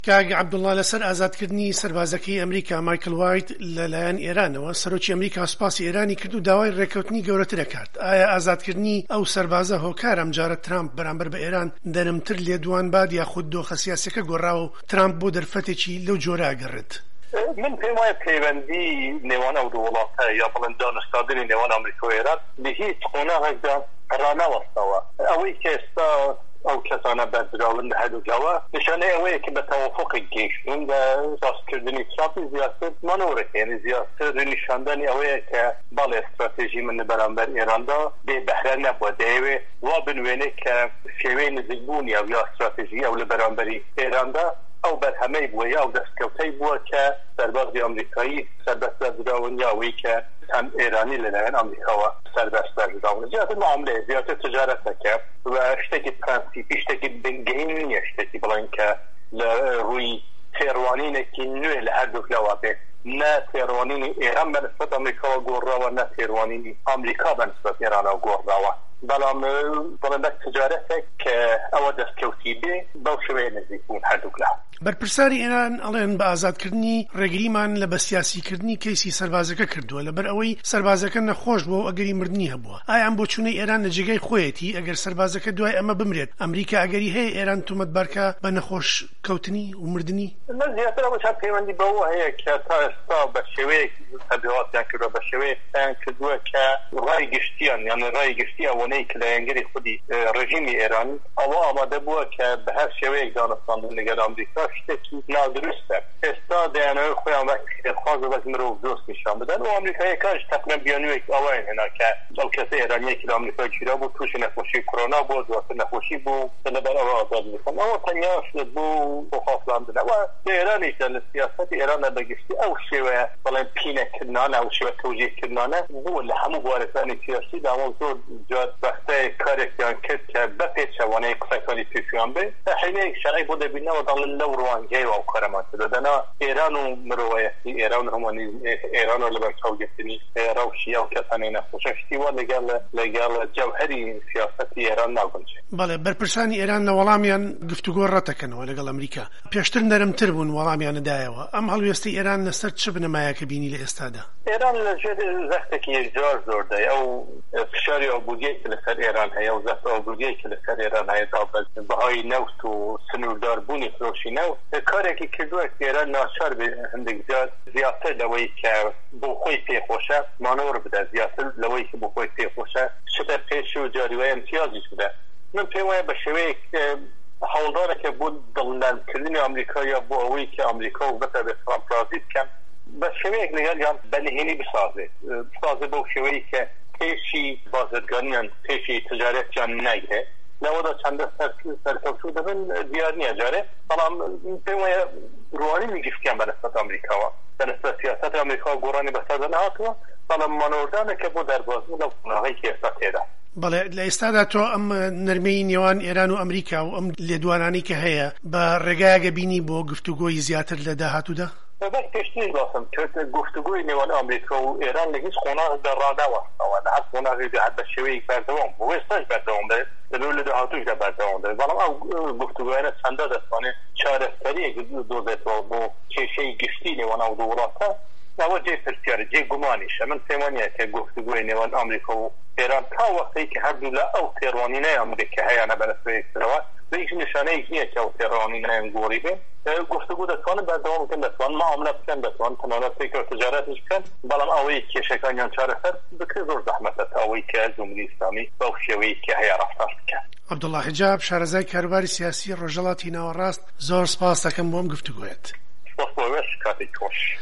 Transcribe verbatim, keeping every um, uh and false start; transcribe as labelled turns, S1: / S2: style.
S1: کاگ عەبدوڵڵا لەسەر ئازادکردنی سەربازەکەی ئەمریکا مایکل وایت لەلایەن ئێرانەوە سەرۆکی ئەمریکا سوپاسی ئێرانی کرد و داوای ڕێکەوتنی گەورەتر دەکات. ئایا ئازادکردنی ئەو سەربازە هۆکار ئەمجارە ترامپ بەرامبەر بە ئێران دەرمتر لێدوان باد یاخود دۆخە سیاسیەکە گۆڕاوە و ترامپ بۆ دەرفەتێکی لەو جۆرە ئەگەڕێت؟
S2: من پێم وایە پەیوەندی نێوان ئەو دوو وڵاتە یا بڵێن دانوستاندنی نێوان ئەمریکا و ئێران لە هیچ قۆناغێکدا ڕانەوەستەوە. ئەوەی کە ئێستا ئەو کەسانە بەردراون لە هەردووکەوە نیشانەی ئەوەیە کە بە تەوافقێک گەیشتون لە ڕاستکردنی ترامپی زیاتر مانۆڕێک یعنی زیاتر نیشاندنی ئەوەیە کە بەڵێ استراتێژی من بەرامبەر ئێراندا بێبەهرە نەبووە دەیەوێ وا بنوێنێ کە شێوەی نزیکبوونی ئەو یا استراتێژی ئەو لە بەرامبەری ئێراندا ئەو بەرهەمەی بووە یا ئەو دەستکەوتەی بووە کە سەربازی ئەمریکایی سەربەستە بدراون یا ئەوەی کە هەم ئێرانی لەلایەن ئەمریکاوە سەربەستە بدراون. زیاتر معاملەیە زیاتر تجارەتەکە و شتێکی پرەنسیپی شتێکی بنگەهین نییە شتێکی بڵێن کە لە ڕووی تێڕوانینێکی نوێ لە هەردووک لەوا بێت. نە تێڕوانینی ئێران بەنسبەت ئەمریکاوە گۆڕاوە نە تێڕوانینی ئەمریکا بەنسبەت ئێرانەوە گۆڕاوە. بەڵام بڵێن بە تجارەتێک کە ئەوە دەستکەوتی بێ بەو شێوەیە نزیک بوون هەردووک لە
S1: بەرپرسانی ئێران ئەڵێن بە ئازادکردنی ڕێگریمان لە بەسیاسیکردنی کەیسی سەربازەکە کردووە لەبەر ئەوەی سەربازەکە نەخۆش بووە و ئەگەری مردنی هەبووە. ئایا ئەم بۆچوونەی ئێران لە جێگەی خۆیەتی ئەگەر سەربازەکە دوای ئەمە بمرێت ئەمریکا ئەگەری هەیە ئێران تومەتبارکە بە نەخۆش کەوتنی و مردنی؟
S2: من زیاتر ئەوە چەند پەیوەندی بەوە هەیە کە تا ئێستا بە شێوەیەک تەبلیغاتیان کردووە بە شێوەیەکیان کردووە کە ڕای گشتیان یان ڕای گشتی ئەوەنەی کە لە ئەنگەری خودی ڕژیمی ئێران ئەوە ئامادە بووە کە بە هەر شێوەیەک دانەستاندن لەگەڵ ئەمریکا شتێکی نادروستە. ئێستا دەیانەوە خۆیان خواز بەس مرۆڤ دۆست نیشان بدەن و ئەمریکایەکانش تەقریبا بیانوویەک ئەوەیان هێنا کە ئەو کەسە ئێرانیەکی لە ئەمریکا گیرا بوو تووشی نەخۆشی کۆرۆنا بوو دواتر نەخۆشی بوو لەبەر ئەوە ئازاد بکەن. ئەوە تەنیا شت بوو بۆ خافڵاندنەوە لە ئێرانیش لە سیاسەتی ئێرانە بەگشتی ئەو شێوەیە بەڵێن پینەکردنانە ئەو شێوە تەوجیهکردنانە بوو لە هەموو بوارەکانی سیاسی داوە زۆر جار بەختەیە کارێکیان کرد کە بەپێچەوانەی قسەکانی پێشیان بێ حینەیەک شەرعی بۆ دەبینەوە دەڵێن لەو ڕوانگەیەوە ئەو کارەمان کردەدەنا ئێران و مرۆڤایەتی ئێران و هەمووانی ئێران و لەبەر چاوگرتنی ڕەوشی ئەو کەسانەی نەخۆشە شتیوە لەگەڵ لەگەڵ جەوهەری سیاسەتی ئێران ناگونجێ.
S1: بەڵێ بەرپرسانی ئێران لە وەڵامیان گفتوگۆ ڕەتەکەنەوە لەگەڵ ئەمریکا پێشتر نەرمتر بوون وەڵامیانەدایەوە. ئەم هەڵوێستی ئێران لەسەر چ بنەمایەکە بینی لە ئێستادا؟
S2: ئێران لەژێر زەختێکی یەکجار زۆر دای ئەو فشاری ئابووریەکی لەسەر ئێران هەیە و زەخت ئابووریەکی لەسەر ئێران هەیە تا بەهای نەوت و سنوورداربوونی فرۆشی نەوت کارێکی کردووە کە ئێران ناچار بێ هەندێک جار زیاتر لەوەی کە بۆ خۆی پێخۆشە مانۆڕ بدە زیاتر لەوەی کە بۆ خۆی پێخۆشە شتە پێش و جاریوای امتیازیش بدە. من پێم وایە بە شێوەیەک هەوڵدارێکە بۆ دڵنیانکردنی ئەمریکا یا بۆ ئەوەی کە ئەمریکا و بەتە بە ترامپ رازی بکەن بە شێوەیەک لەگەڵیان بەنهێنی بسازێت بسازێت بەو شێوەیە کە پێشی بازرگانیان پێشی تجارەتیان نەیهێ لەوەدا چەندە سەرکەوتوو دەبن دیار نییە جارێ. بەڵام پێم وایە ڕوانینی گشتیان بەنسبەت ئەمریکاوە بەنسبەت سیاسەتی ئەمریکا گۆڕانی بەسەردا نهاتووە بەڵام مانۆردانێکە بۆ دەربازبوون لەو قۆناغی کە ئێستا تێدا.
S1: بەڵێ لە ئێستادا تۆ ئەم نەرمەی نێوان ئێران و ئەمریکا و ئەم لێدوانانی کە هەیە بە ڕێگایەکە بینی بۆ گفتوگۆی زیاتر لە داهاتوودا؟
S2: بەس پێشتری باسم کرد گفتوگوی نێوان ئەمریکا و ئێران لە هیچ قۆناغێکدا ڕاداوەستەوە لە هەر قۆناغێکدا هەر بە شێوەیەک بەردەوام بوو ئێستاش بەردەوام دێت لەبەر لە داهاتووشدا بەردەوام دێت. بەڵام ئەو گفتوگویانە چەندە دەتوانێت چارەسەریەک دۆزێتەوە بۆ کێشەی گشتی نێوان ئەو دوو وڵاتە ئەوە جێ پرسیارە جێ گومانیشە. من پێم وایە کە گفتوگوی نێوان ئەمریکا و ئێران تا وەختەی کە هەردوو لە ئەو تێڕوانینەی ئەمریکا هەیەە بەنسبەتەوە هیچ نیشانەیەک نییە کە ئەو تێڕوانینەیان گۆڕی بێ گفتوگو دەتوانن بەردەوام بکەن دەتوان معاملە بکەن دەتوان تەنانەت پێکەوە تجارەتیش بکەن بەڵام ئەوەی کێشەکانیان چارەسەر بکرێت زۆر زەحمەتە تا ئەوەی کە جومهوری ئیسلامی بەو شێوەیەی کە هەیە ڕەفتار بکەن.
S1: عەبدوڵڵا حیجاب شارەزای کاروباری سیاسی ڕۆژهەڵاتی ناوەڕاست زۆر سپاس دەکەم بۆم گفتوگویت.
S2: سپاس بۆ ئێوەش کاتێک خۆش.